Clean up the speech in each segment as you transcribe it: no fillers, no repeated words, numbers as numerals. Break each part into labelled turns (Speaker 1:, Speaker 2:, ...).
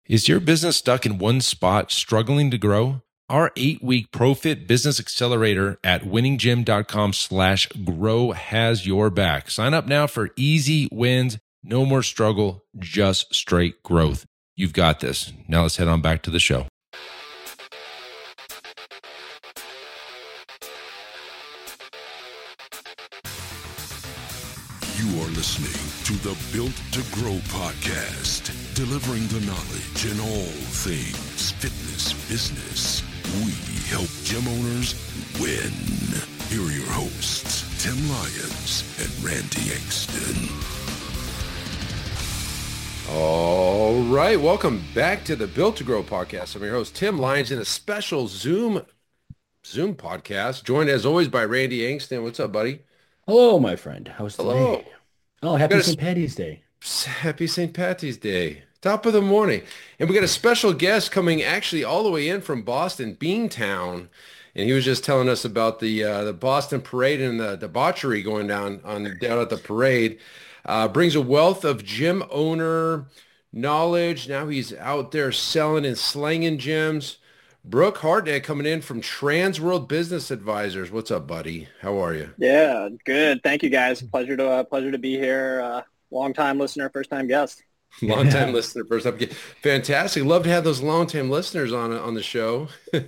Speaker 1: Is your business stuck in one spot, struggling to grow? Our 8-week ProFit Business Accelerator at winninggym.com/grow has your back. Sign up now for easy wins, no more struggle, just straight growth. You've got this. Now let's head on back to the show.
Speaker 2: You are listening to the Built to Grow podcast, delivering the knowledge in all things fitness business. We help gym owners win. Here are your hosts, Tim Lyons and Randy Engston.
Speaker 3: All right, welcome back to the Built to Grow podcast. I'm your host, Tim Lyons, in a special Zoom podcast, joined as always by Randy Engston. What's up, buddy?
Speaker 4: Hello, my friend. How's today?
Speaker 3: Hello.
Speaker 4: Oh, happy St. Patty's Day.
Speaker 3: Happy St. Patty's Day. Top of the morning. And we got a special guest coming actually all the way in from Boston, Beantown. And he was just telling us about the Boston parade and the debauchery going down at the parade. Brings a wealth of gym owner knowledge. Now he's out there selling and slanging gyms. Brooke Hartnett coming in from Transworld Business Advisors. What's up, buddy? How are you?
Speaker 5: Yeah, good. Thank you, guys. Pleasure to be here. Long-time listener, first-time guest.
Speaker 3: Long-time listener, first-time guest. Fantastic. Love to have those long-time listeners on the show.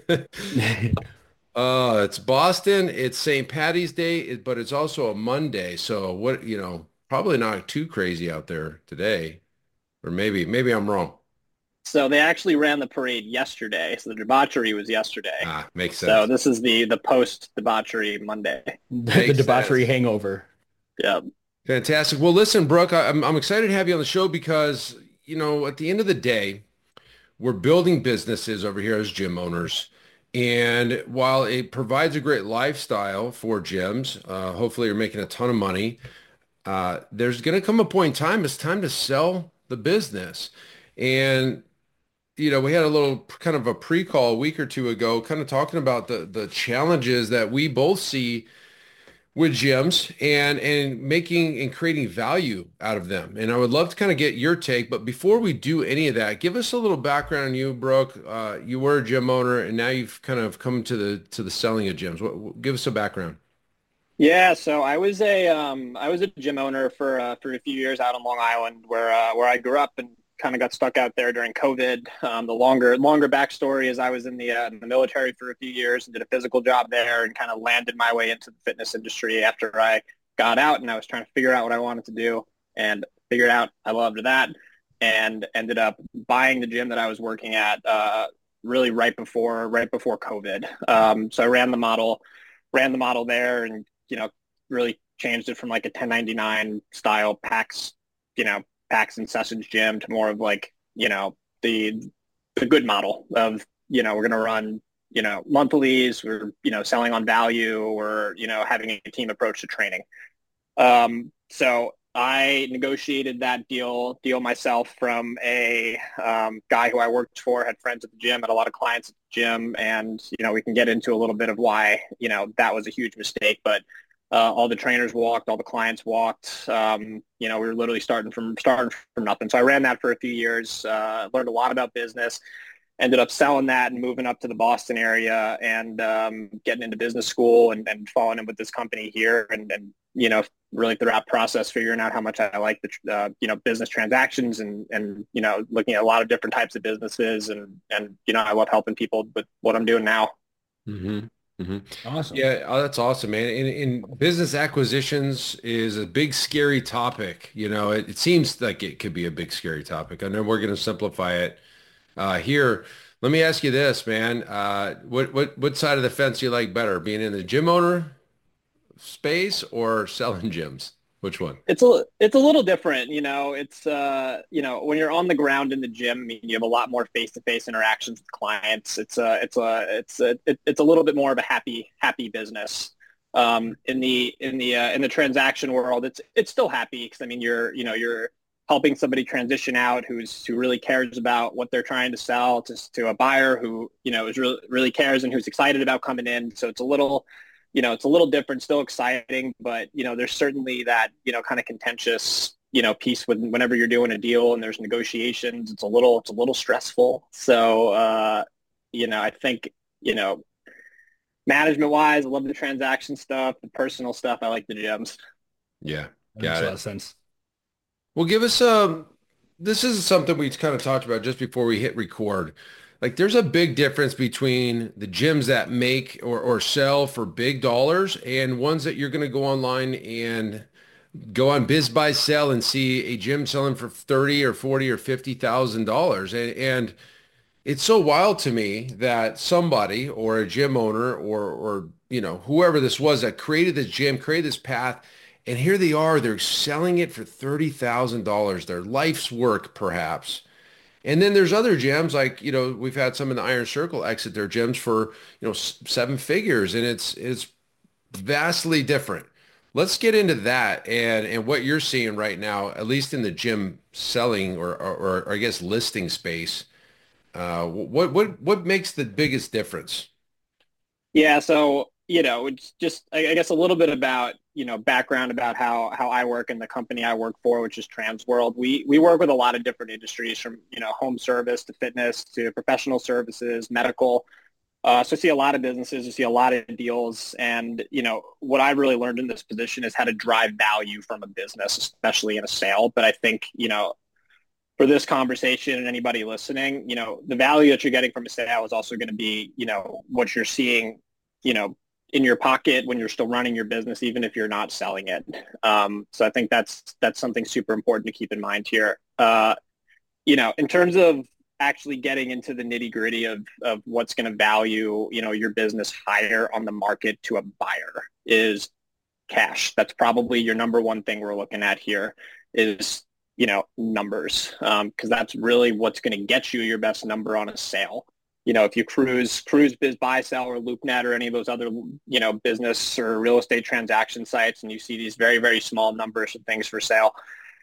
Speaker 3: It's Boston. It's St. Patty's Day, but it's also a Monday. So probably not too crazy out there today, or maybe I'm wrong.
Speaker 5: So they actually ran the parade yesterday. So the debauchery was yesterday.
Speaker 3: Makes sense.
Speaker 5: So this is the post-debauchery Monday.
Speaker 4: The debauchery hangover.
Speaker 5: Yeah.
Speaker 3: Fantastic. Well, listen, Brooke, I'm excited to have you on the show because, at the end of the day, we're building businesses over here as gym owners. And while it provides a great lifestyle for gyms, hopefully you're making a ton of money. There's going to come a point in time, it's time to sell the business. And we had a little kind of a pre-call a week or two ago, kind of talking about the challenges that we both see with gyms and making and creating value out of them. And I would love to kind of get your take. But before we do any of that, give us a little background on you, Brooke. You were a gym owner, and now you've kind of come to the selling of gyms. Give us a background.
Speaker 5: Yeah, so I was a gym owner for a few years out on Long Island, where I grew up and kind of got stuck out there during COVID. The longer backstory is I was in the military for a few years and did a physical job there and kind of landed my way into the fitness industry after I got out, and I was trying to figure out what I wanted to do and figured out I loved that and ended up buying the gym that I was working at really right before COVID. So I ran the model there and, really changed it from like a 1099 style packs and sessions gym to more of like, the good model of, we're going to run, monthlies, we're, selling on value, or, having a team approach to training. So I negotiated that deal myself from a guy who I worked for, had friends at the gym, had a lot of clients at the gym. And, we can get into a little bit of why, that was a huge mistake, but all the trainers walked, all the clients walked. We were literally starting from nothing. So I ran that for a few years, learned a lot about business, ended up selling that and moving up to the Boston area and getting into business school and falling in with this company here and really throughout the process figuring out how much I like the business transactions and looking at a lot of different types of businesses and I love helping people with what I'm doing now.
Speaker 3: Mm-hmm. Mm-hmm.
Speaker 4: Awesome.
Speaker 3: Yeah, that's awesome, man. In business acquisitions is a big, scary topic. It seems like it could be a big, scary topic. I know we're going to simplify it here. Let me ask you this, man. What side of the fence do you like better, being in the gym owner space or selling gyms? Which one?
Speaker 5: It's a little different, it's, when you're on the ground in the gym, you have a lot more face-to-face interactions with clients. It's a little bit more of a happy business. In the transaction world, it's still happy because you're helping somebody transition out who really cares about what they're trying to sell to a buyer who, is really cares and who's excited about coming in. So it's a little different, still exciting, but, there's certainly that, kind of contentious, piece with whenever you're doing a deal and there's negotiations. It's a little stressful. So, I think, management wise, I love the transaction stuff, the personal stuff. I like the gyms.
Speaker 3: Yeah.
Speaker 4: That makes a lot of sense.
Speaker 3: Well, give us this is something we kind of talked about just before we hit record. Like there's a big difference between the gyms that make or sell for big dollars and ones that you're going to go online and go on Biz Buy Sell and see a gym selling for 30 or 40 or $50,000. And it's so wild to me that somebody or a gym owner or whoever this was that created this gym, created this path, and here they are, they're selling it for $30,000, their life's work perhaps. And then there's other gyms like, we've had some in the Iron Circle exit their gyms for, seven figures, and it's vastly different. Let's get into that and what you're seeing right now, at least in the gym selling or I guess listing space. What makes the biggest difference?
Speaker 5: Yeah. So, it's just, I guess a little bit about, background about how I work in the company I work for, which is Transworld. We work with a lot of different industries from, home service to fitness to professional services, medical. So I see a lot of businesses, I see a lot of deals. And, what I've really learned in this position is how to drive value from a business, especially in a sale. But I think, for this conversation and anybody listening, the value that you're getting from a sale is also going to be, what you're seeing, in your pocket when you're still running your business, even if you're not selling it. So I think that's something super important to keep in mind here. In terms of actually getting into the nitty gritty of what's going to value, your business higher on the market to a buyer is cash. That's probably your number one thing we're looking at here is, numbers, because that's really what's going to get you your best number on a sale. If you cruise Biz Buy Sell or LoopNet or any of those other, business or real estate transaction sites, and you see these very, very small numbers of things for sale,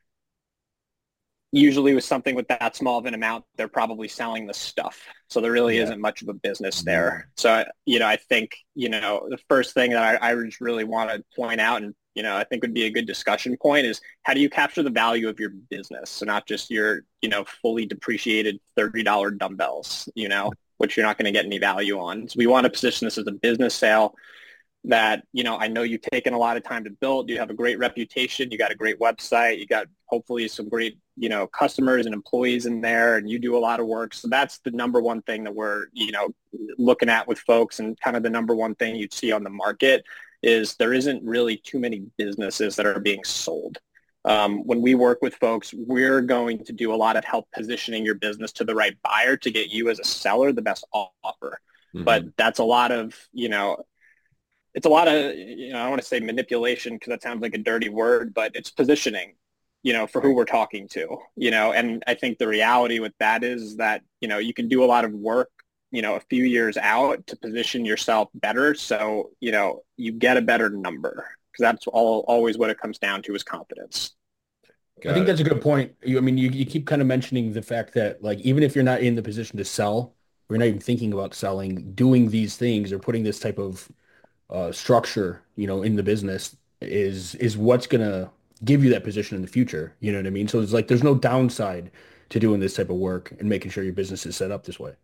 Speaker 5: usually with something with that small of an amount, they're probably selling the stuff. So there really isn't much of a business there. So, I think, the first thing that I just really want to point out and, I think would be a good discussion point is how do you capture the value of your business? So not just your, fully depreciated $30 dumbbells, which you're not going to get any value on. So we want to position this as a business sale that, I know you've taken a lot of time to build. You have a great reputation. You got a great website. You got hopefully some great, customers and employees in there, and you do a lot of work. So that's the number one thing that we're, looking at with folks, and kind of the number one thing you'd see on the market is there isn't really too many businesses that are being sold. When we work with folks, we're going to do a lot of help positioning your business to the right buyer to get you as a seller the best offer. Mm-hmm. But that's a lot of, it's a lot of, I don't want to say manipulation because that sounds like a dirty word, but it's positioning, for who we're talking to, and I think the reality with that is that, you can do a lot of work, a few years out to position yourself better. So, you get a better number because that's always what it comes down to is confidence.
Speaker 4: I think that's a good point. You keep kind of mentioning the fact that like, even if you're not in the position to sell, or you're not even thinking about selling, doing these things or putting this type of structure, in the business is what's going to give you that position in the future. You know what I mean? So it's like, there's no downside to doing this type of work and making sure your business is set up this way.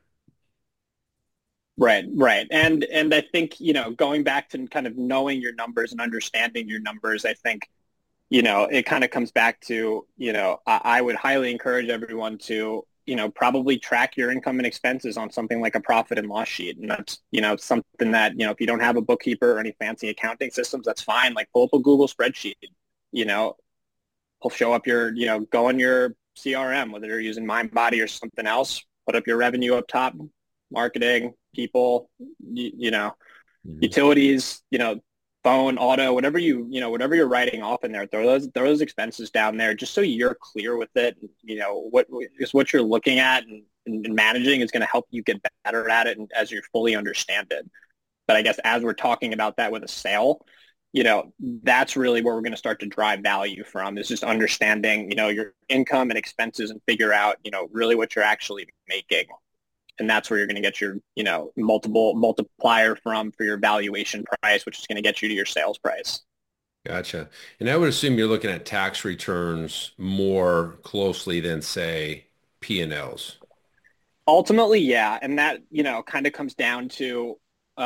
Speaker 5: Right. And I think, going back to kind of knowing your numbers and understanding your numbers, I think, it kind of comes back to, I would highly encourage everyone to, probably track your income and expenses on something like a profit and loss sheet. And that's, something that, if you don't have a bookkeeper or any fancy accounting systems, that's fine. Like pull up a Google spreadsheet, will show up your, go on your CRM, whether you're using MindBody or something else, put up your revenue up top, marketing, people, utilities, phone, auto, whatever whatever you're writing off in there, throw those expenses down there just so you're clear with it. What you're looking at and managing is going to help you get better at it and as you fully understand it. But I guess as we're talking about that with a sale, that's really where we're going to start to drive value from is just understanding, your income and expenses and figure out, really what you're actually making. And that's where you're going to get your, multiplier for your valuation price, which is going to get you to your sales price.
Speaker 3: Gotcha. And I would assume you're looking at tax returns more closely than, say, P&Ls.
Speaker 5: Ultimately, yeah. And that, kind of comes down to,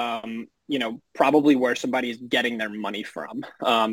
Speaker 5: probably where somebody's getting their money from.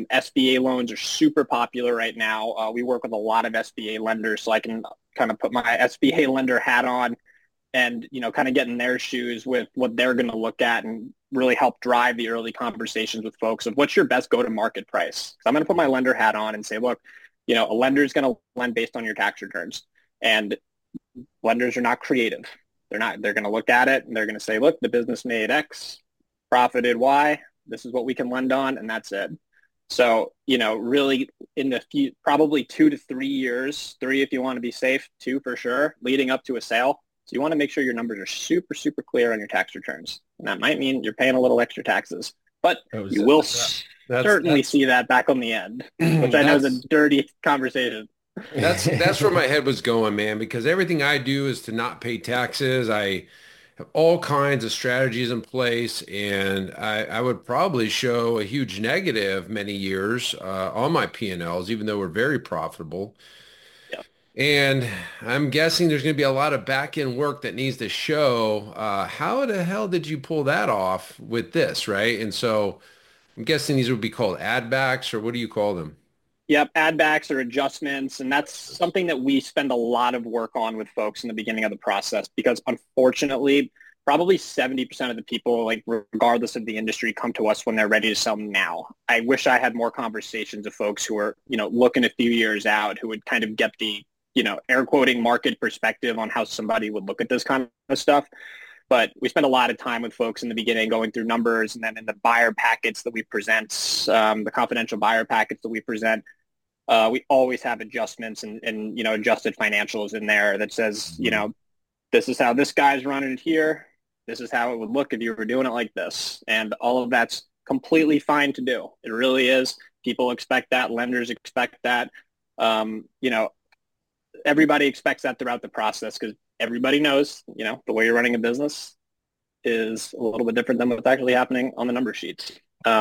Speaker 5: SBA loans are super popular right now. We work with a lot of SBA lenders, so I can kind of put my SBA lender hat on and, kind of get in their shoes with what they're going to look at and really help drive the early conversations with folks of what's your best go-to-market price. So I'm going to put my lender hat on and say, look, a lender is going to lend based on your tax returns. And lenders are not creative. They're going to look at it and they're going to say, look, the business made X, profited Y. This is what we can lend on, and that's it. So, really in the probably 2 to 3 years, 3 if you want to be safe, 2 for sure, leading up to a sale. So you want to make sure your numbers are super, super clear on your tax returns. And that might mean you're paying a little extra taxes, but you will certainly see that back on the end, which I know is a dirty conversation.
Speaker 3: That's where my head was going, man, because everything I do is to not pay taxes. I have all kinds of strategies in place, and I would probably show a huge negative many years on my P&Ls, even though we're very profitable.
Speaker 5: Yeah.
Speaker 3: And I'm guessing there's going to be a lot of back-end work that needs to show. How the hell did you pull that off with this, right? And so I'm guessing these would be called add backs, or what do you call them?
Speaker 5: Yep, add backs or adjustments. And that's something that we spend a lot of work on with folks in the beginning of the process, because unfortunately, probably 70% of the people, like regardless of the industry, come to us when they're ready to sell now. I wish I had more conversations with folks who are, looking a few years out, who would kind of get the, air quoting market perspective on how somebody would look at this kind of stuff. But we spend a lot of time with folks in the beginning going through numbers, and then in the buyer packets that we present, the confidential buyer packets that we present, we always have adjustments and adjusted financials in there that says, this is how this guy's running it here. This is how it would look if you were doing it like this. And all of that's completely fine to do. It really is. People expect that. Lenders expect that. Everybody expects that throughout the process, because everybody knows, the way you're running a business is a little bit different than what's actually happening on the number sheets.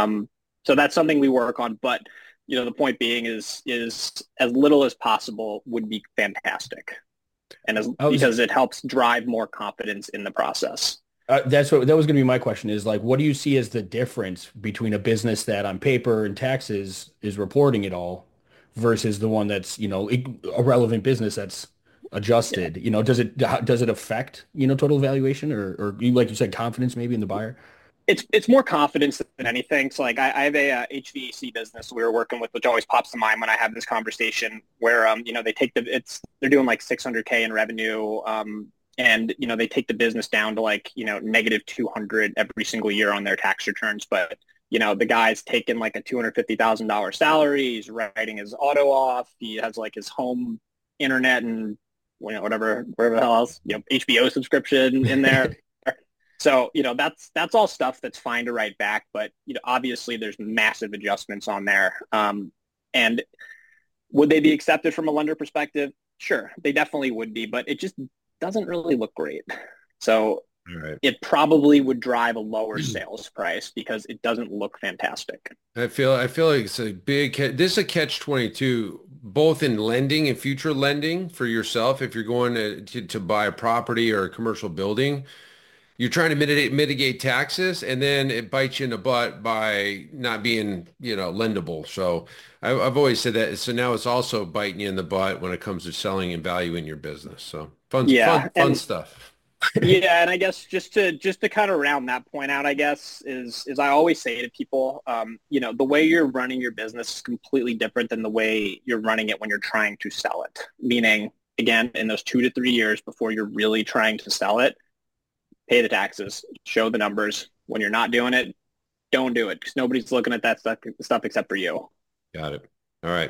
Speaker 5: So that's something we work on. But the point being is as little as possible would be fantastic, and because it helps drive more confidence in the process.
Speaker 4: That was going to be my question, is like, what do you see as the difference between a business that on paper and taxes is reporting it all versus the one that's, a relevant business that's adjusted? Yeah. Does it affect, total valuation or like you said, confidence maybe in the buyer?
Speaker 5: It's more confidence than anything. So like I have a HVAC business we were working with, which always pops to mind when I have this conversation, where they take they're doing like $600K in revenue, and they take the business down to like negative 200 every single year on their tax returns. But the guy's taking like a $250,000 salary. He's writing his auto off. He has like his home internet and whatever the hell else, HBO subscription in there. So, that's all stuff that's fine to write back, but, obviously there's massive adjustments on there. And would they be accepted from a lender perspective? Sure, they definitely would be, but it just doesn't really look great. So It probably would drive a lower sales price because it doesn't look fantastic.
Speaker 3: I feel like it's a this is a catch-22, both in lending and future lending for yourself. If you're going to buy a property or a commercial building, you're trying to mitigate taxes, and then it bites you in the butt by not being, lendable. So I've always said that. So now it's also biting you in the butt when it comes to selling and valuing your business. So fun stuff.
Speaker 5: Yeah, and I guess just to kind of round that point out, I guess is I always say to people, the way you're running your business is completely different than the way you're running it when you're trying to sell it. Meaning, again, in those 2 to 3 years before you're really trying to sell it, pay the taxes, show the numbers. When you're not doing it, don't do it, because nobody's looking at that stuff except for you.
Speaker 3: Got it. All right.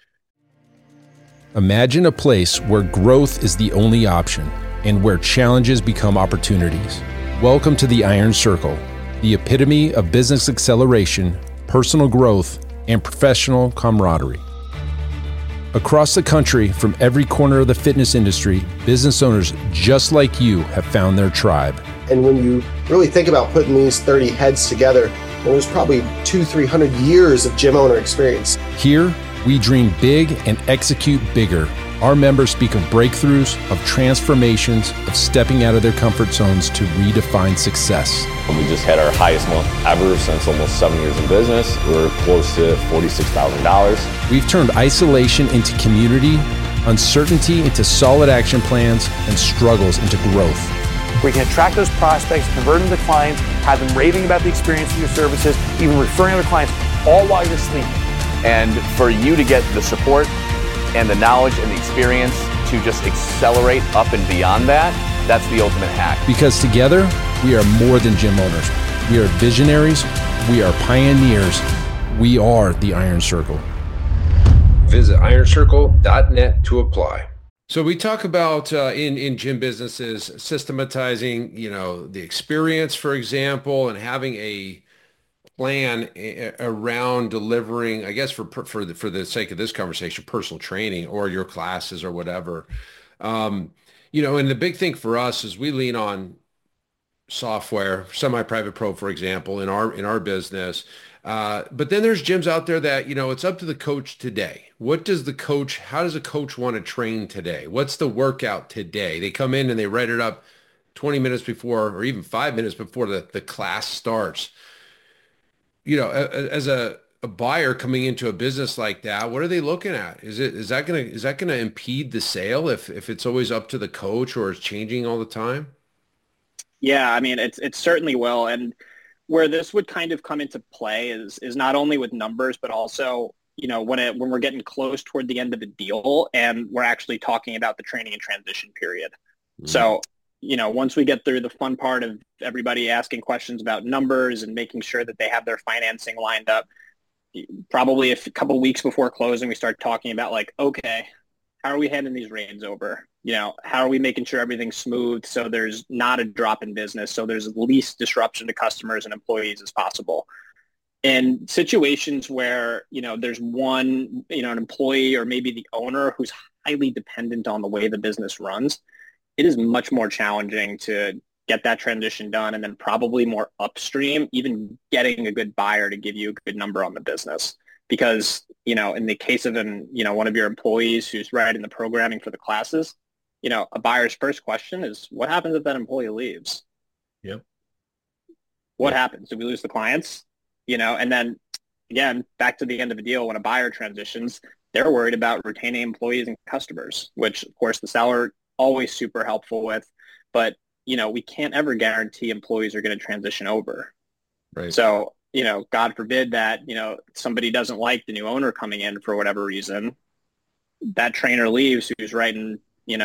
Speaker 1: Imagine a place where growth is the only option and where challenges become opportunities. Welcome to the Iron Circle, the epitome of business acceleration, personal growth, and professional camaraderie. Across the country, from every corner of the fitness industry, business owners just like you have found their tribe.
Speaker 6: And when you really think about putting these 30 heads together, And there's probably 200-300 years of gym owner experience.
Speaker 1: Here, we dream big and execute bigger. Our members speak of breakthroughs, of transformations, of stepping out of their comfort zones to redefine success.
Speaker 7: We just had our highest month ever since almost 7 years in business. We're close to $46,000.
Speaker 1: We've turned isolation into community, uncertainty into solid action plans, and struggles into growth.
Speaker 8: We can attract those prospects, convert them to clients, have them raving about the experience of your services, even referring other clients, all while you're sleeping.
Speaker 7: And for you to get the support and the knowledge and the experience to just accelerate up and beyond that, that's the ultimate hack.
Speaker 1: Because together, we are more than gym owners. We are visionaries. We are pioneers. We are the Iron Circle.
Speaker 3: Visit ironcircle.net to apply. So we talk about in gym businesses, systematizing, the experience, for example, and having a plan around delivering, I guess for the sake of this conversation, personal training or your classes or whatever. And the big thing for us is we lean on software, semi-private pro, for example, in our business. But then there's gyms out there that, it's up to the coach today. How does a coach want to train today? What's the workout today? They come in and they write it up 20 minutes before or even 5 minutes before the class starts. As a buyer coming into a business like that, what are they looking at? Is that gonna impede the sale if it's always up to the coach or it's changing all the time?
Speaker 5: Yeah, I mean, it certainly will. And where this would kind of come into play is not only with numbers, but also, when we're getting close toward the end of the deal and we're actually talking about the training and transition period. Mm-hmm. So, once we get through the fun part of everybody asking questions about numbers and making sure that they have their financing lined up, probably a couple weeks before closing, we start talking about like, okay, how are we handing these reins over? How are we making sure everything's smooth so there's not a drop in business, so there's the least disruption to customers and employees as possible. In situations where, there's one, an employee or maybe the owner who's highly dependent on the way the business runs, it is much more challenging to get that transition done, and then probably more upstream, even getting a good buyer to give you a good number on the business. Because, in the case of one of your employees who's writing the programming for the classes, a buyer's first question is, what happens if that employee leaves?
Speaker 4: Yep.
Speaker 5: What happens? Do we lose the clients? And then again, back to the end of the deal, when a buyer transitions, they're worried about retaining employees and customers, which of course the seller always super helpful with, but we can't ever guarantee employees are going to transition over.
Speaker 3: Right.
Speaker 5: So, God forbid that, somebody doesn't like the new owner coming in for whatever reason, that trainer leaves who's writing,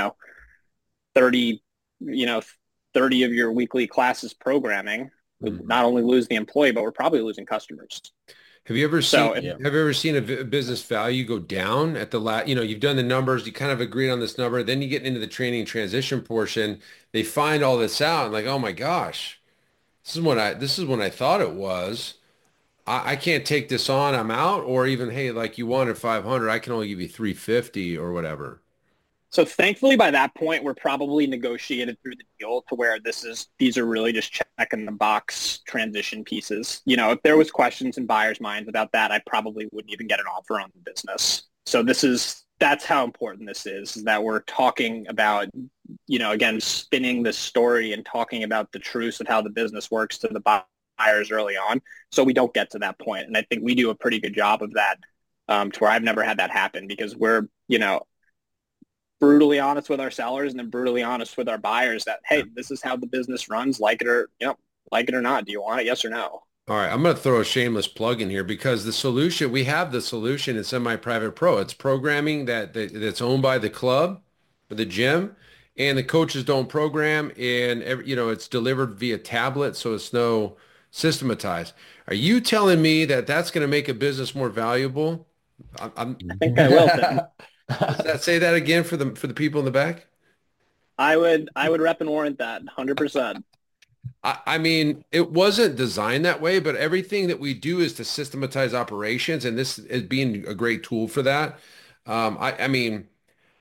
Speaker 5: 30 of your weekly classes programming. We'll not only lose the employee, but we're probably losing customers.
Speaker 3: Have you ever seen a business value go down at the last, you've done the numbers, you kind of agreed on this number, then you get into the training transition portion, they find all this out and like, oh my gosh, this is when I thought it was. I can't take this on, I'm out. Or even, hey, like you wanted 500, I can only give you 350 or whatever.
Speaker 5: So thankfully, by that point, we're probably negotiated through the deal to where these are really just checking the box transition pieces. If there was questions in buyers' minds about that, I probably wouldn't even get an offer on the business. So that's how important this is that we're talking about, again, spinning the story and talking about the truths of how the business works to the buyers early on. So we don't get to that point. And I think we do a pretty good job of that, to where I've never had that happen, because we're, brutally honest with our sellers and then brutally honest with our buyers that, hey, this is how the business runs, like it or not. Do you want it? Yes or no?
Speaker 3: All right. I'm going to throw a shameless plug in here, because we have the solution in Semi-Private Pro. It's programming that's owned by the club or the gym, and the coaches don't program, and it's delivered via tablet. So it's no systematized. Are you telling me that that's going to make a business more valuable?
Speaker 5: I think I will, Tim.
Speaker 3: Say that again for the people in the back.
Speaker 5: I would rep and warrant that 100%.
Speaker 3: I mean, it wasn't designed that way, but everything that we do is to systematize operations, and this is being a great tool for that. I mean,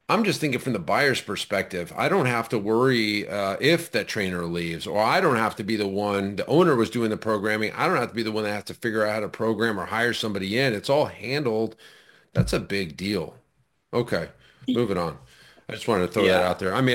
Speaker 3: I'm just thinking from the buyer's perspective. I don't have to worry if that trainer leaves, or I don't have to be the one. The owner was doing the programming. I don't have to be the one that has to figure out how to program or hire somebody in. It's all handled. That's a big deal. Okay, moving on. I just wanted to throw that out there. I mean,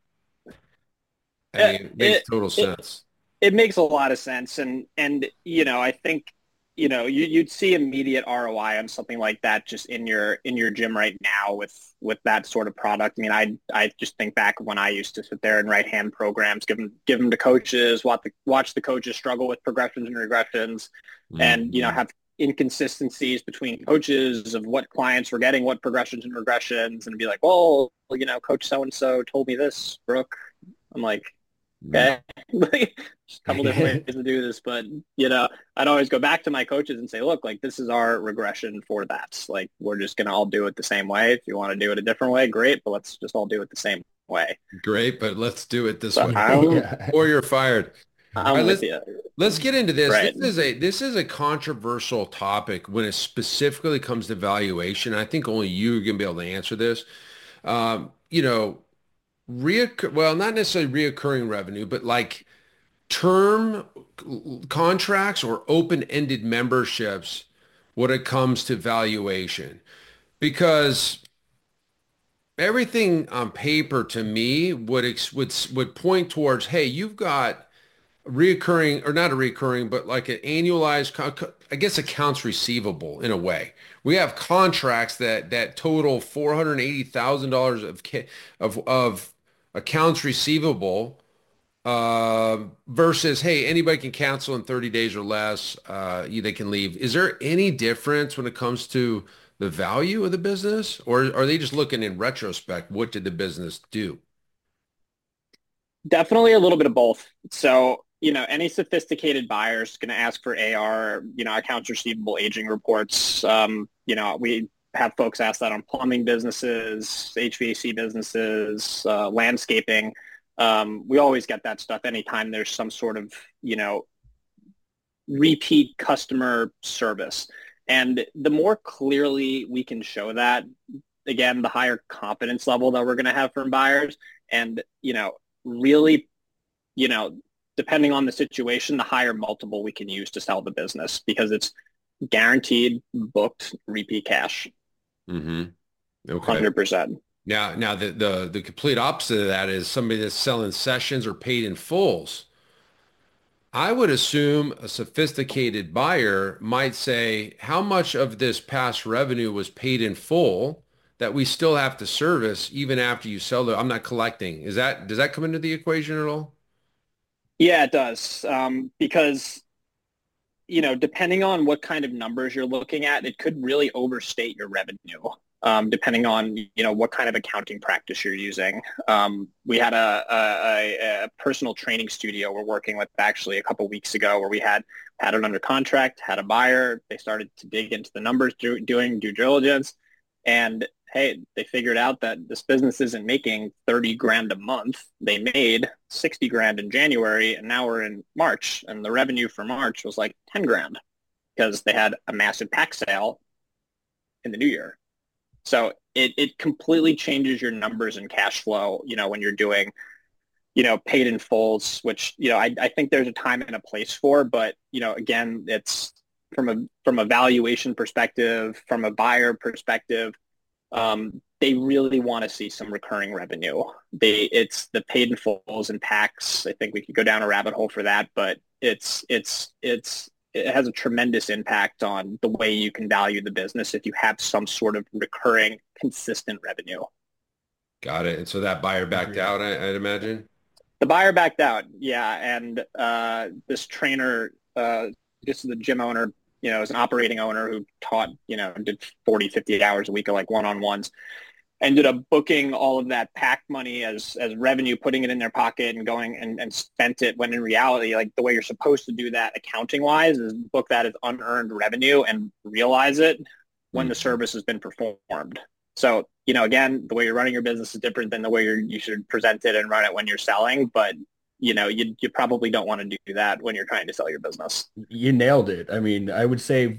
Speaker 3: I mean, it makes total sense.
Speaker 5: It makes a lot of sense. And I think, you'd see immediate ROI on something like that just in your gym right now with that sort of product. I mean, I just think back when I used to sit there and write hand programs, give them to coaches, watch the coaches struggle with progressions and regressions, and, have inconsistencies between coaches of what clients were getting, what progressions and regressions, and be like, well, coach so-and-so told me this, Brooke. I'm like, okay, just a couple different ways to do this, but I'd always go back to my coaches and say, look, like, this is our regression for that. Like, we're just gonna all do it the same way. If you want to do it a different way, great, but let's just all do it the same way.
Speaker 3: Great, but let's do it this way, or you're fired. Let's get into this. Right. This is a controversial topic when it specifically comes to valuation. I think only you are gonna be able to answer this. Well, not necessarily reoccurring revenue, but like term contracts or open-ended memberships when it comes to valuation. Because everything on paper to me would point towards, hey, you've got reoccurring, or not a recurring, but like an annualized, I guess, accounts receivable in a way. We have contracts that total $480,000 of accounts receivable versus, hey, anybody can cancel in 30 days or less. They can leave. Is there any difference when it comes to the value of the business, or are they just looking in retrospect? What did the business do?
Speaker 5: Definitely a little bit of both. So, any sophisticated buyer is going to ask for AR, accounts receivable aging reports. We have folks ask that on plumbing businesses, HVAC businesses, landscaping. We always get that stuff anytime there's some sort of, repeat customer service. And the more clearly we can show that, again, the higher confidence level that we're going to have from buyers. And, really, depending on the situation, the higher multiple we can use to sell the business, because it's guaranteed, booked, repeat cash.
Speaker 3: Mm-hmm. Okay.
Speaker 5: 100%.
Speaker 3: Now the complete opposite of that is somebody that's selling sessions or paid in fulls. I would assume a sophisticated buyer might say, how much of this past revenue was paid in full that we still have to service even after you sell I'm not collecting. Does that come into the equation at all?
Speaker 5: Yeah, it does. Because, depending on what kind of numbers you're looking at, it could really overstate your revenue, depending on, what kind of accounting practice you're using. We had a personal training studio we're working with actually a couple of weeks ago, where we had it under contract, had a buyer. They started to dig into the numbers, doing due diligence, and hey, they figured out that this business isn't making 30 grand a month. They made 60 grand in January, and now we're in March, and the revenue for March was like 10 grand because they had a massive pack sale in the new year. So it completely changes your numbers and cash flow, when you're doing, paid in fulls, which, I think there's a time and a place for, but, again, it's from a valuation perspective, from a buyer perspective, they really want to see some recurring revenue. It's the paid in fulls and packs. I think we could go down a rabbit hole for that, but it has a tremendous impact on the way you can value the business if you have some sort of recurring, consistent revenue.
Speaker 3: Got it. And so that buyer backed out, I'd imagine?
Speaker 5: The buyer backed out, yeah. And this trainer, this is the gym owner, is an operating owner who taught, did 40, 50 hours a week of like one-on-ones, ended up booking all of that pack money as revenue, putting it in their pocket and going and spent it, when in reality, like, the way you're supposed to do that accounting wise is book that as unearned revenue and realize it when the service has been performed. So, again, the way you're running your business is different than the way you should present it and run it when you're selling, but you probably don't want to do that when you're trying to sell your business.
Speaker 4: You nailed it. I mean, I would say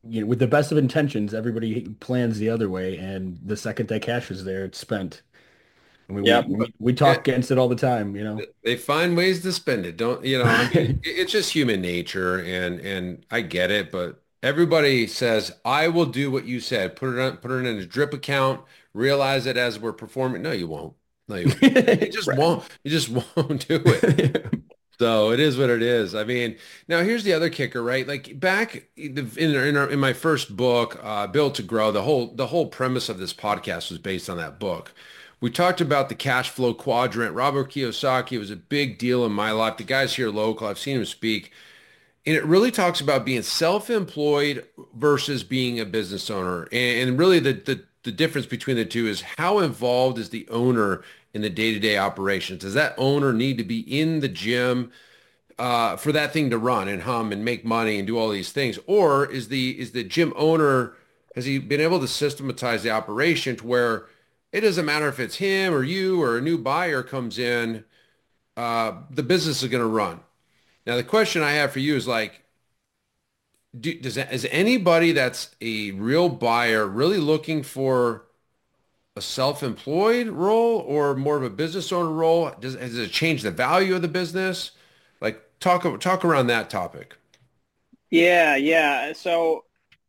Speaker 4: with the best of intentions, everybody plans the other way, and the second that cash is there, it's spent. I mean,
Speaker 5: Yep.
Speaker 4: we talk against it all the time,
Speaker 3: They find ways to spend it. Don't, I mean, it's just human nature and I get it, but everybody says, I will do what you said. Put it in a drip account, realize it as we're performing. No, you won't. No, you won't. You just won't. You just won't do it. So it is what it is. I mean, now here's the other kicker, right? Like back in my first book, Built to Grow, the whole premise of this podcast was based on that book. We talked about the cash flow quadrant. Robert Kiyosaki was a big deal in my life. The guy's here local. I've seen him speak. And it really talks about being self-employed versus being a business owner. And really the difference between the two is how involved is the owner in the day-to-day operations? Does that owner need to be in the gym for that thing to run and hum and make money and do all these things? Or is the gym owner, has he been able to systematize the operation to where it doesn't matter if it's him or you or a new buyer comes in, the business is going to run. Now, the question I have for you is like, is anybody that's a real buyer really looking for a self-employed role or more of a business owner role? Has it changed the value of the business? Like talk around that topic.
Speaker 5: Yeah. So,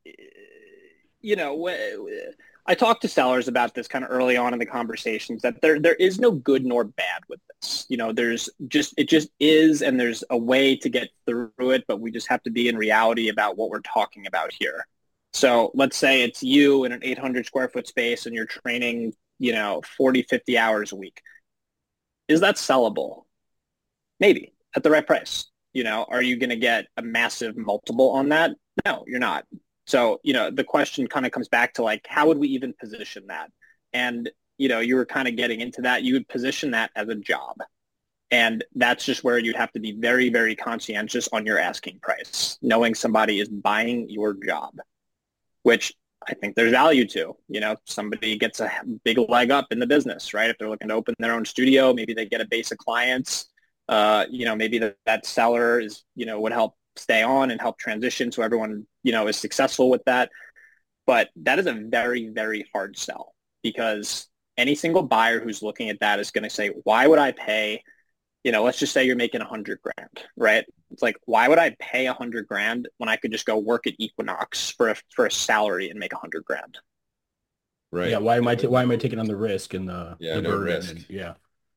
Speaker 5: I talked to sellers about this kind of early on in the conversations that there is no good nor bad with this. It just is, and there's a way to get through it, but we just have to be in reality about what we're talking about here. So let's say it's you in an 800 square foot space and you're training, 40, 50 hours a week. Is that sellable? Maybe at the right price. Are you going to get a massive multiple on that? No, you're not. So, the question kind of comes back to like, how would we even position that? And, you were kind of getting into that. You would position that as a job. And that's just where you'd have to be very, very conscientious on your asking price, knowing somebody is buying your job, which I think there's value to. Somebody gets a big leg up in the business, right? If they're looking to open their own studio, maybe they get a base of clients. Maybe that seller is, would help stay on and help transition so everyone, is successful with that. But that is a very, very hard sell because any single buyer who's looking at that is going to say, why would I pay, let's just say you're making $100,000, right? It's like, why would I pay $100,000 when I could just go work at Equinox for a salary and make $100,000?
Speaker 3: Right.
Speaker 4: Yeah. Why am I taking on the risk and the burden?
Speaker 3: Risk.
Speaker 4: Yeah.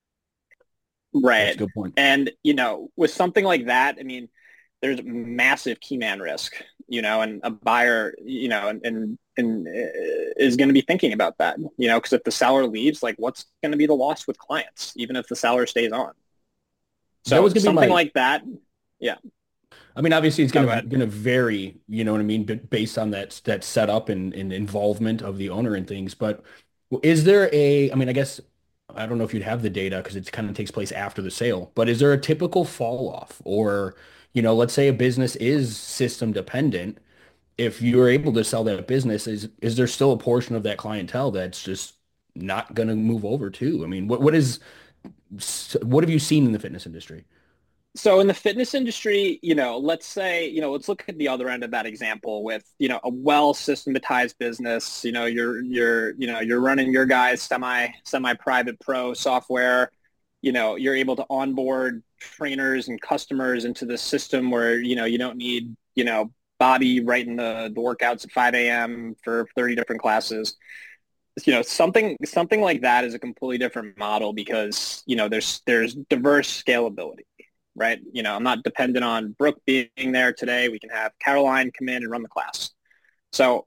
Speaker 5: Right.
Speaker 4: That's a good point.
Speaker 5: And, with something like that, I mean, there's massive key man risk, and a buyer, and is going to be thinking about that, because if the seller leaves, like what's going to be the loss with clients, even if the seller stays on? So
Speaker 4: that was gonna
Speaker 5: something
Speaker 4: be
Speaker 5: like that. Yeah.
Speaker 4: I mean, obviously it's going to vary, based on that setup and involvement of the owner and things. But is there I guess, I don't know if you'd have the data because it kind of takes place after the sale, but is there a typical fall off or, let's say a business is system dependent. If you're able to sell that business, is there still a portion of that clientele that's just not going to move over too? I mean, what have you seen in the fitness industry?
Speaker 5: So in the fitness industry, let's say, let's look at the other end of that example with, a well systematized business, you're running your guys semi-private pro software, you're able to onboard trainers and customers into the system where, you don't need, Bobby writing the workouts at 5 a.m. for 30 different classes. Something like that is a completely different model because, there's diverse scalability. Right. I'm not dependent on Brooke being there today. We can have Caroline come in and run the class. So,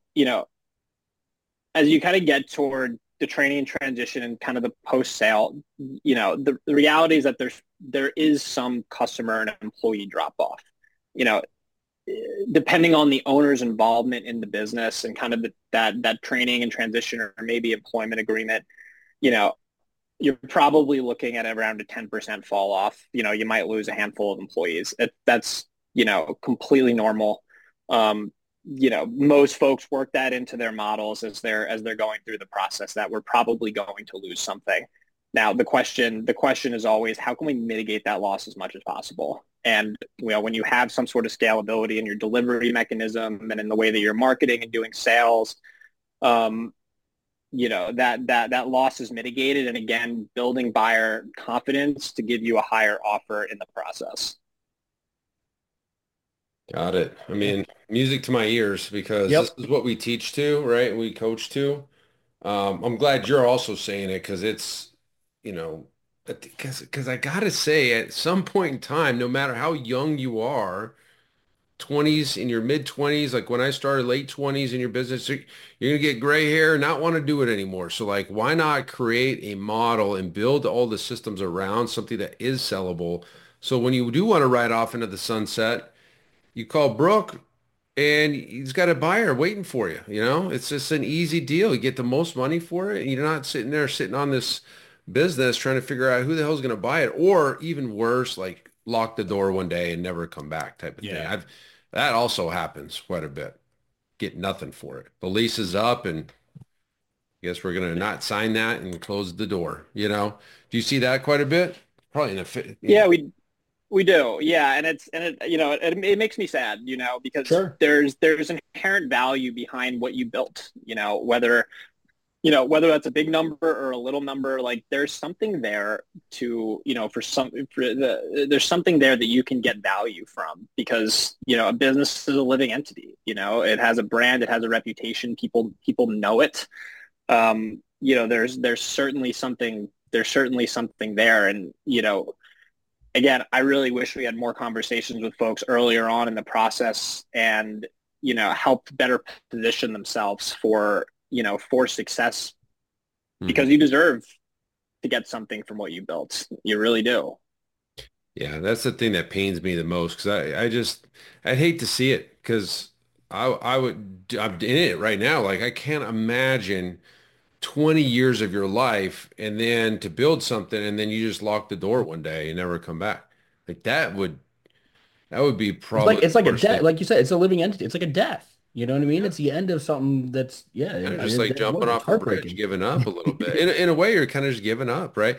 Speaker 5: as you kind of get toward the training transition and kind of the post-sale, the reality is that there is some customer and employee drop off, depending on the owner's involvement in the business and kind of that training and transition or maybe employment agreement, you're probably looking at around a 10% fall off. You might lose a handful of employees. That's, completely normal. Most folks work that into their models as they're going through the process that we're probably going to lose something. Now, the question is always, how can we mitigate that loss as much as possible? And when you have some sort of scalability in your delivery mechanism and in the way that you're marketing and doing sales, that loss is mitigated. And again, building buyer confidence to give you a higher offer in the process.
Speaker 3: Got it. I mean, music to my ears, because this is what we teach to, right? We coach to. I'm glad you're also saying it, because it's, because I gotta say, at some point in time, no matter how young you are, 20s, in your mid 20s, like when I started, late 20s in your business, you're gonna get gray hair and not want to do it anymore. So like, why not create a model and build all the systems around something that is sellable? So when you do want to ride off into the sunset, you call Brooke and he's got a buyer waiting for you. It's just an easy deal. You get the most money for it. And you're not sitting on this business trying to figure out who the hell's going to buy it, or even worse, like lock the door one day and never come back type of thing. That also happens quite a bit. Get nothing for it. The lease is up and guess we're going to not sign that and close the door. Do you see that quite a bit? Probably in a
Speaker 5: Yeah, we do. Yeah. And it makes me sad, because there's inherent value behind what you built, whether that's a big number or a little number, like there's something there there's something there that you can get value from, because, a business is a living entity, it has a brand, it has a reputation, people know it. There's certainly something there. And, again, I really wish we had more conversations with folks earlier on in the process and, helped better position themselves for success, because you deserve to get something from what you built. You really do.
Speaker 3: Yeah, that's the thing that pains me the most, because I'd hate to see it, because I'm in it right now. Like, I can't imagine 20 years of your life and then to build something and then you just lock the door one day and never come back. Like that would be probably
Speaker 4: it's like a death. Like you said, it's a living entity. It's like a death. You know what I mean? It's the end of something that's
Speaker 3: just like jumping off a bridge, giving up a little bit. In a way, you're kind of just giving up, right?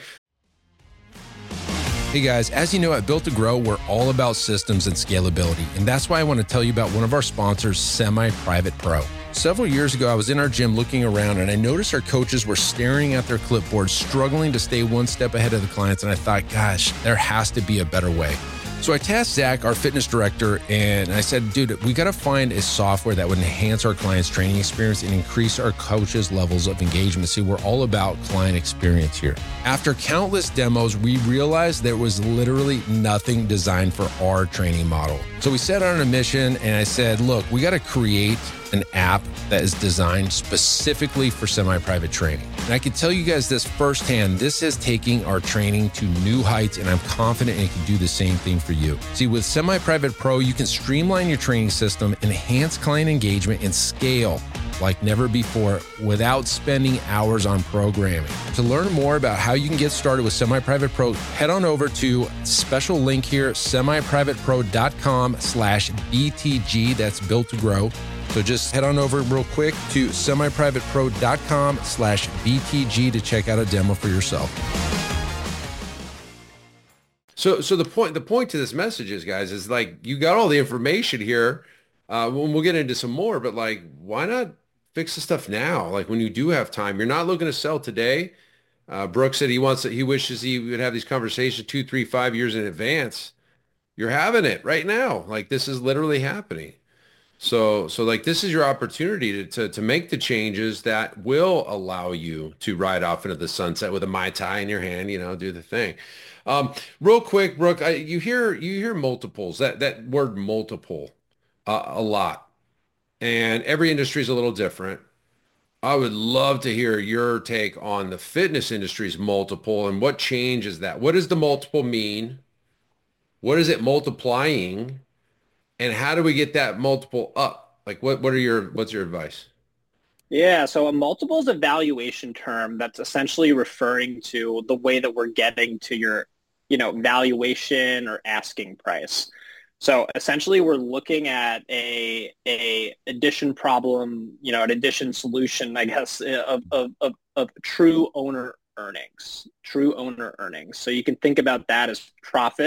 Speaker 1: Hey guys, as you know, at Built to Grow, we're all about systems and scalability. And that's why I want to tell you about one of our sponsors, Semi-Private Pro. Several years ago, I was in our gym looking around and I noticed our coaches were staring at their clipboards, struggling to stay one step ahead of the clients. And I thought, gosh, there has to be a better way. So I tasked Zach, our fitness director, and I said, dude, we got to find a software that would enhance our clients' training experience and increase our coaches' levels of engagement. See, we're all about client experience here. After countless demos, we realized there was literally nothing designed for our training model. So we set out on a mission, and I said, look, we got to create an app that is designed specifically for semi-private training. And I can tell you guys this firsthand, this is taking our training to new heights, and I'm confident it can do the same thing for you. See, with Semi-Private Pro, you can streamline your training system, enhance client engagement, and scale like never before without spending hours on programming. To learn more about how you can get started with Semi-Private Pro, head on over to special link here, semiprivatePro.com/BTG. That's Built to Grow. So just head on over real quick to semiprivatepro.com/BTG to check out a demo for yourself.
Speaker 3: So the point to this message is, guys, is like, you got all the information here. We'll get into some more, but like, why not fix the stuff now? Like when you do have time, you're not looking to sell today. Brooke said he wishes he would have these conversations 2, 3, 5 years in advance. You're having it right now. Like this is literally happening. So like this is your opportunity to make the changes that will allow you to ride off into the sunset with a Mai Tai in your hand, do the thing. Real quick, Brooke, you hear multiples, that word multiple a lot, and every industry is a little different. I would love to hear your take on the fitness industry's multiple and what changes that. What does the multiple mean? What is it multiplying? And how do we get that multiple up? Like what's your advice?
Speaker 5: Yeah, so a multiple is a valuation term that's essentially referring to the way that we're getting to your, valuation or asking price. So essentially we're looking at a addition problem, an addition solution, I guess, of true owner earnings. So you can think about that as profit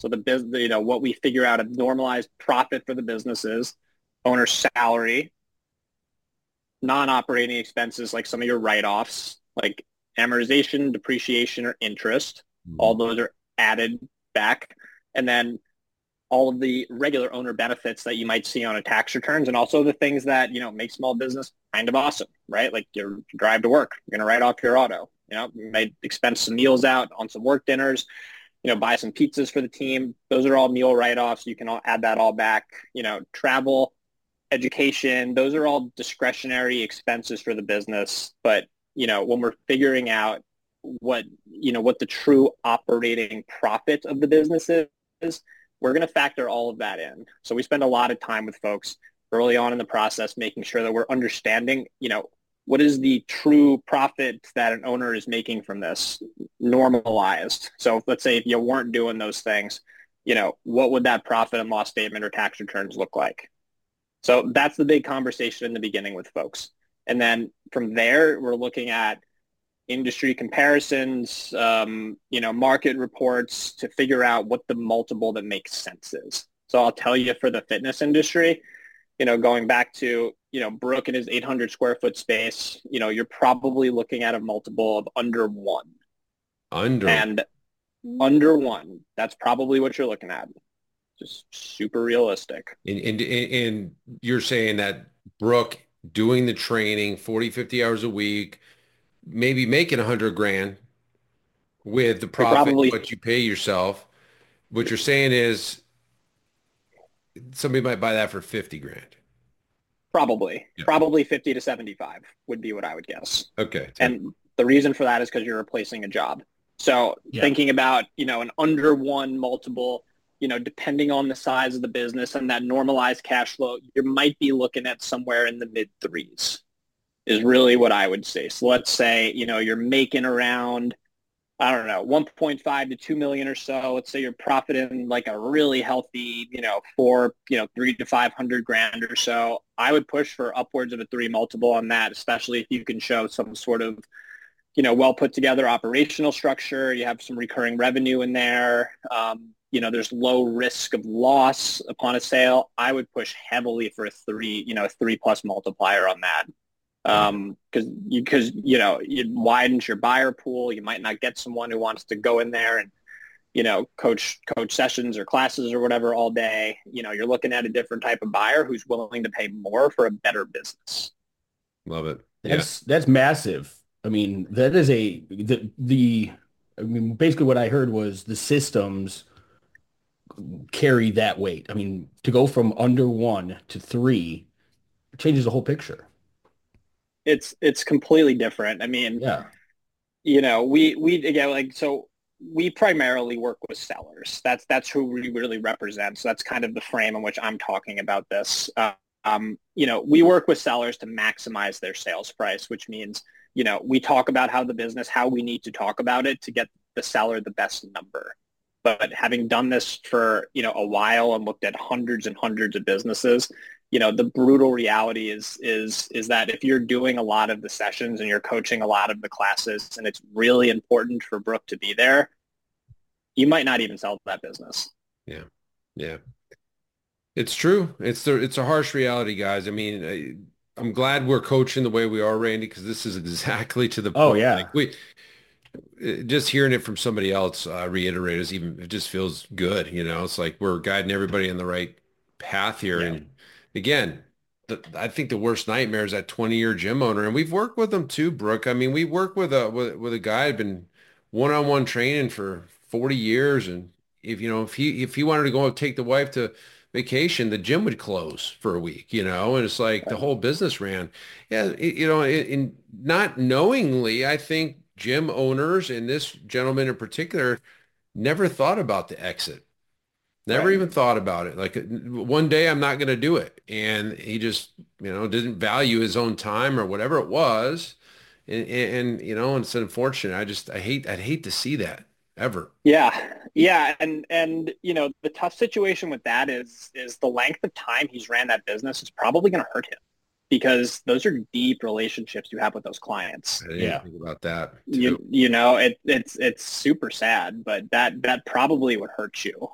Speaker 5: So what we figure out a normalized profit for the business is owner's salary, non-operating expenses like some of your write-offs, like amortization, depreciation, or interest. All those are added back. And then all of the regular owner benefits that you might see on a tax returns, and also the things that, make small business kind of awesome, right? Like your drive to work, you're going to write off your auto, you might expense some meals out on some work dinners, buy some pizzas for the team. Those are all meal write-offs. You can all add that all back, travel, education, those are all discretionary expenses for the business. But, when we're figuring out what the true operating profit of the business is, we're going to factor all of that in. So we spend a lot of time with folks early on in the process, making sure that we're understanding, what is the true profit that an owner is making from this normalized. So let's say if you weren't doing those things, what would that profit and loss statement or tax returns look like? So that's the big conversation in the beginning with folks. And then from there, we're looking at industry comparisons, market reports to figure out what the multiple that makes sense is. So I'll tell you, for the fitness industry, going back to, Brooke and his 800 square foot space, you're probably looking at a multiple of under one. Under one. That's probably what you're looking at. Just super realistic.
Speaker 3: And you're saying that Brooke doing the training 40, 50 hours a week, maybe making $100,000 with the profit, what you pay yourself. What you're saying is somebody might buy that for $50,000.
Speaker 5: Probably 50 to 75 would be what I would guess.
Speaker 3: Okay.
Speaker 5: And the reason for that is because you're replacing a job. So thinking about, an under one multiple, depending on the size of the business and that normalized cash flow, you might be looking at somewhere in the mid threes is really what I would say. So let's say, you're making around, 1.5 to 2 million or so. Let's say you're profiting like a really healthy, $300,000 to $500,000 or so. I would push for upwards of a 3 multiple on that, especially if you can show some sort of, well put together operational structure. You have some recurring revenue in there. There's low risk of loss upon a sale. I would push heavily for a 3+ multiplier on that. Because it widens your buyer pool. You might not get someone who wants to go in there and, coach sessions or classes or whatever all day. You're looking at a different type of buyer who's willing to pay more for a better business.
Speaker 3: Love it.
Speaker 4: That's massive. I mean, that is basically what I heard was the systems carry that weight. I mean, to go from under 1 to 3 changes the whole picture.
Speaker 5: It's completely different. I mean, we primarily work with sellers. That's who we really represent. So that's kind of the frame in which I'm talking about this. We work with sellers to maximize their sales price, which means, we talk about how we need to talk about it to get the seller the best number. But having done this for, a while and looked at hundreds and hundreds of businesses, the brutal reality is that if you're doing a lot of the sessions and you're coaching a lot of the classes and it's really important for Brooke to be there, you might not even sell that business.
Speaker 3: Yeah. Yeah. It's true. It's a harsh reality, guys. I mean, I'm glad we're coaching the way we are, Randy, because this is exactly to the point.
Speaker 4: Oh, yeah.
Speaker 3: Like just hearing it from somebody else reiterate it just feels good. It's like we're guiding everybody in the right path here. Yeah. And again, I think the worst nightmare is that 20-year gym owner, and we've worked with them too, Brooke. I mean, we work with a guy who'd been one-on-one training for 40 years, and if he wanted to go and take the wife to vacation, the gym would close for a week, and it's like the whole business ran. Yeah, in not knowingly, I think gym owners, and this gentleman in particular, never thought about the exit. Never even thought about it. Like one day I'm not going to do it. And he just, didn't value his own time or whatever it was. And it's unfortunate. I'd hate to see that ever.
Speaker 5: Yeah. Yeah. And the tough situation with that is the length of time he's ran that business is probably going to hurt him, because those are deep relationships you have with those clients.
Speaker 3: I didn't think about that
Speaker 5: too. It's super sad, but that probably would hurt you.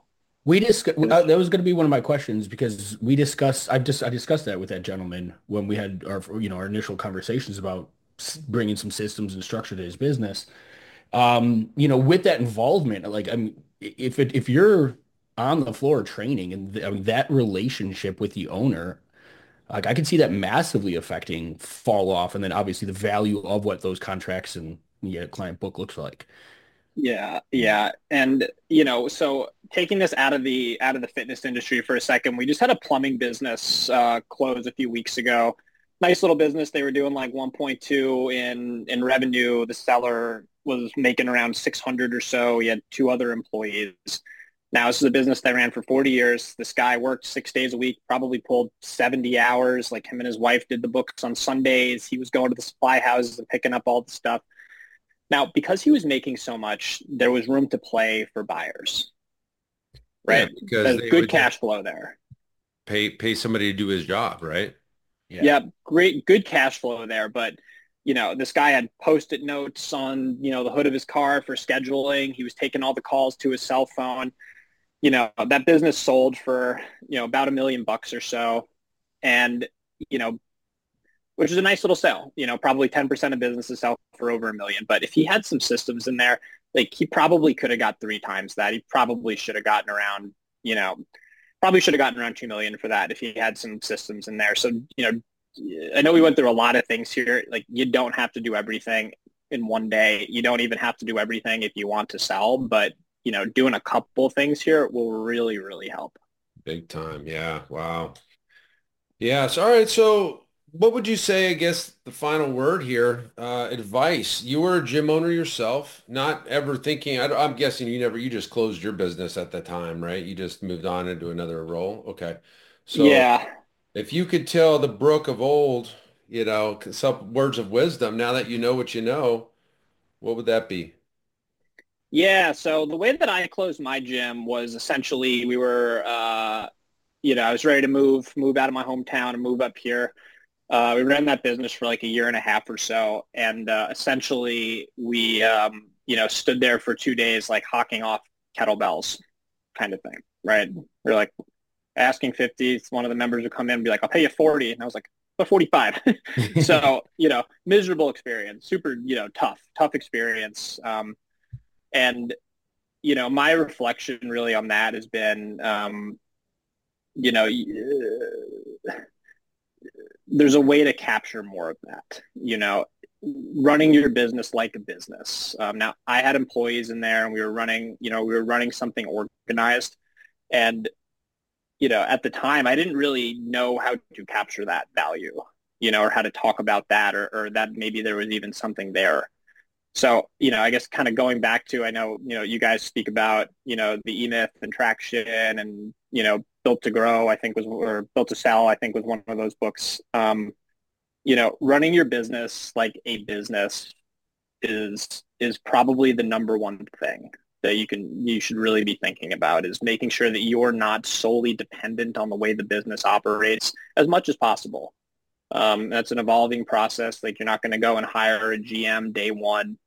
Speaker 4: We discussed that was going to be one of my questions because I discussed that with that gentleman when we had our initial conversations about bringing some systems and structure to his business. With that involvement, like, I mean, if you're on the floor training and I mean, that relationship with the owner, like I can see that massively affecting fall off, and then obviously the value of what those contracts and client book looks like.
Speaker 5: Yeah, yeah. And, so taking this out of the fitness industry for a second, we just had a plumbing business close a few weeks ago. Nice little business. They were doing like 1.2 in revenue. The seller was making around 600 or so. He had 2 other employees. Now, this is a business that ran for 40 years. This guy worked 6 days a week, probably pulled 70 hours. Like, him and his wife did the books on Sundays. He was going to the supply houses and picking up all the stuff. Now, because he was making so much, there was room to play for buyers, right?
Speaker 3: Yeah, because
Speaker 5: there's good cash flow there.
Speaker 3: Pay somebody to do his job, right?
Speaker 5: Yeah, good cash flow there. But, this guy had Post-it notes on, the hood of his car for scheduling. He was taking all the calls to his cell phone. That business sold for, about $1 million or so. And, which is a nice little sell. Probably 10% of businesses sell for over $1 million. But if he had some systems in there, like, he probably could have got 3 times that. He probably should have gotten around, $2 million for that if he had some systems in there. So, I know we went through a lot of things here. Like, you don't have to do everything in one day. You don't even have to do everything if you want to sell. But, doing a couple things here will really, really help.
Speaker 3: Big time. Yeah. Wow. Yeah. So, all right. So what would you say, I guess, the final word here, advice? You were a gym owner yourself, not ever thinking, I'm guessing you just closed your business at the time, right? You just moved on into another role. Okay. So
Speaker 5: yeah,
Speaker 3: if you could tell the Brooke of old, some words of wisdom, now that you know what you know, what would that be?
Speaker 5: Yeah. So the way that I closed my gym was essentially we were, I was ready to move out of my hometown and move up here. We ran that business for like a year and a half or so. And essentially we, stood there for 2 days, like hawking off kettlebells kind of thing, right? We're like asking 50. One of the members would come in and be like, I'll pay you 40. And I was like, but 45. So, miserable experience, super, tough experience. And, my reflection really on that has been, there's a way to capture more of that, running your business like a business. Now, I had employees in there and we were running something organized. And, at the time, I didn't really know how to capture that value, or how to talk about that or that maybe there was even something there. So, I guess kind of going back to, I know, you guys speak about, the E-Myth and Traction and, Built to Grow, or Built to Sell, I think was one of those books. Running your business like a business is probably the number one thing that you should really be thinking about, is making sure that you're not solely dependent on the way the business operates as much as possible. That's an evolving process. Like, you're not going to go and hire a GM day one.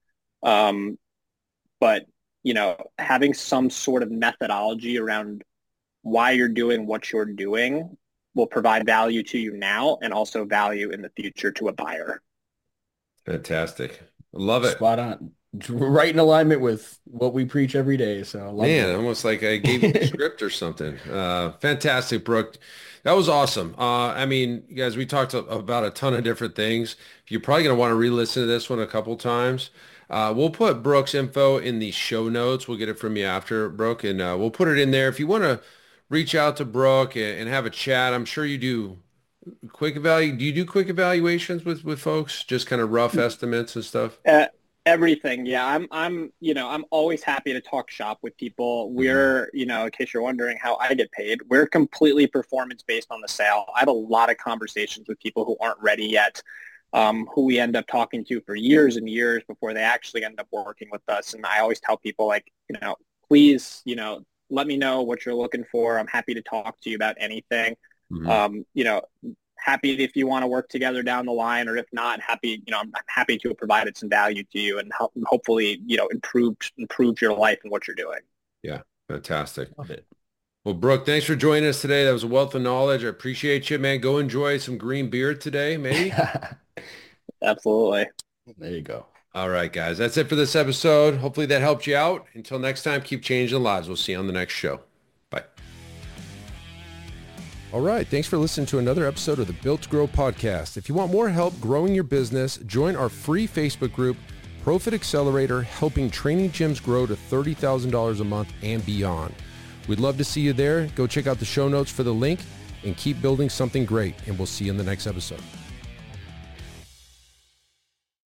Speaker 5: But, having some sort of methodology around why you're doing what you're doing will provide value to you now and also value in the future to a buyer.
Speaker 3: Fantastic. I love it.
Speaker 4: Spot on. Right in alignment with what we preach every day. So
Speaker 3: almost like I gave you the script or something. Fantastic, Brooke. That was awesome. I mean, you guys, we talked about a ton of different things. You're probably going to want to re-listen to this one a couple times. We'll put Brooke's info in the show notes. We'll get it from you after, Brooke, and we'll put it in there. If you want to reach out to Brooke and have a chat, I'm sure you do. Do you do quick evaluations with folks? Just kind of rough estimates and stuff?
Speaker 5: Everything. Yeah. I'm always happy to talk shop with people. We're, in case you're wondering how I get paid, we're completely performance based on the sale. I have a lot of conversations with people who aren't ready yet, who we end up talking to for years and years before they actually end up working with us. And I always tell people, like, please, let me know what you're looking for. I'm happy to talk to you about anything. Happy if you want to work together down the line, or if not, I'm happy to have provided some value to you and hopefully, improved your life and what you're doing.
Speaker 3: Yeah. Fantastic.
Speaker 4: Love it.
Speaker 3: Well, Brooke, thanks for joining us today. That was a wealth of knowledge. I appreciate you, man. Go enjoy some green beer today, maybe.
Speaker 5: Absolutely.
Speaker 4: There you go.
Speaker 3: All right, guys. That's it for this episode. Hopefully that helped you out. Until next time, keep changing lives. We'll see you on the next show. Bye. All right. Thanks for listening to another episode of the Built to Grow podcast. If you want more help growing your business, join our free Facebook group, Profit Accelerator, helping training gyms grow to $30,000 a month and beyond. We'd love to see you there. Go check out the show notes for the link and keep building something great. And we'll see you in the next episode.